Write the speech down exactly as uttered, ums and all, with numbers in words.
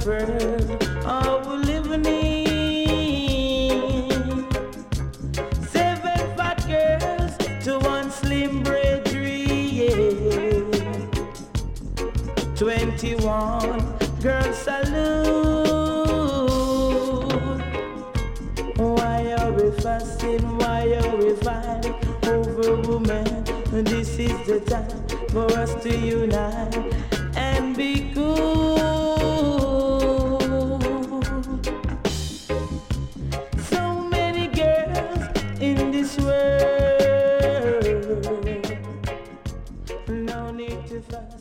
world are we living in? Seven fat girls to one slim bravery, yeah. Twenty-one girls salute. Why are we fasting? Why are we fighting over women? This is the time for us to unite and be good. So many girls in this world, no need to fight.